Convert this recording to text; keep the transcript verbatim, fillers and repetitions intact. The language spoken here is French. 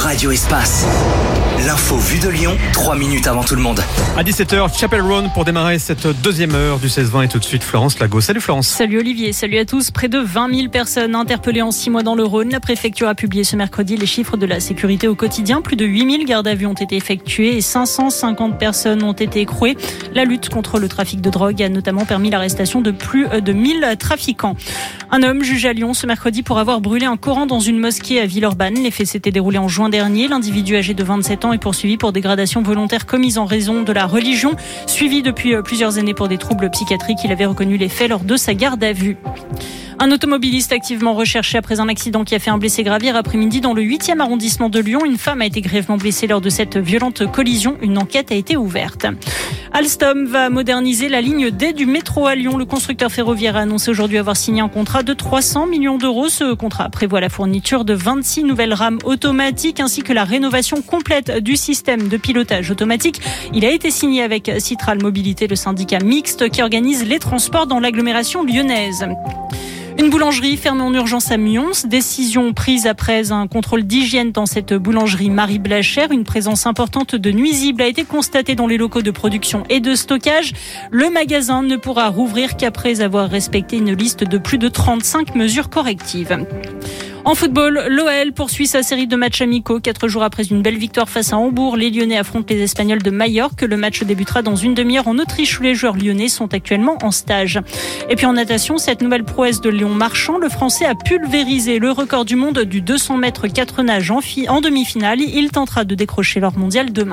Radio Espace. L'info vue de Lyon, trois minutes avant tout le monde. À dix-sept heures, Chapel Roan pour démarrer cette deuxième heure du seize vingt et tout de suite Florence Lago. Salut Florence. Salut Olivier, salut à tous. Près de vingt mille personnes interpellées en six mois dans le Rhône. La préfecture a publié ce mercredi les chiffres de la sécurité au quotidien. Plus de huit mille gardes à vue ont été effectuées et cinq cent cinquante personnes ont été écrouées. La lutte contre le trafic de drogue a notamment permis l'arrestation de plus de mille trafiquants. Un homme jugé à Lyon ce mercredi pour avoir brûlé un Coran dans une mosquée à Villeurbanne. Les faits s'étaient déroulés en juin dernier. L'individu âgé de vingt-sept ans est poursuivi pour dégradation volontaire commise en raison de la religion. Suivi depuis plusieurs années pour des troubles psychiatriques, il avait reconnu les faits lors de sa garde à vue. Un automobiliste activement recherché après un accident qui a fait un blessé grave hier après-midi dans le huitième arrondissement de Lyon. Une femme a été grièvement blessée lors de cette violente collision. Une enquête a été ouverte. Alstom va moderniser la ligne D du métro à Lyon. Le constructeur ferroviaire a annoncé aujourd'hui avoir signé un contrat de trois cents millions d'euros. Ce contrat prévoit la fourniture de vingt-six nouvelles rames automatiques ainsi que la rénovation complète du système de pilotage automatique. Il a été signé avec Citral Mobilité, le syndicat mixte qui organise les transports dans l'agglomération lyonnaise. Une boulangerie fermée en urgence à Mions. Décision prise après un contrôle d'hygiène dans cette boulangerie Marie Blachère. Une présence importante de nuisibles a été constatée dans les locaux de production et de stockage. Le magasin ne pourra rouvrir qu'après avoir respecté une liste de plus de trente-cinq mesures correctives. En football, l'O L poursuit sa série de matchs amicaux. Quatre jours après une belle victoire face à Hambourg, les Lyonnais affrontent les Espagnols de Majorque. Le match débutera dans une demi-heure en Autriche où les joueurs lyonnais sont actuellement en stage. Et puis en natation, cette nouvelle prouesse de Léon Marchand, le Français a pulvérisé le record du monde du deux cents mètres quatre nages en, fi- en demi-finale. Il tentera de décrocher l'or mondial demain.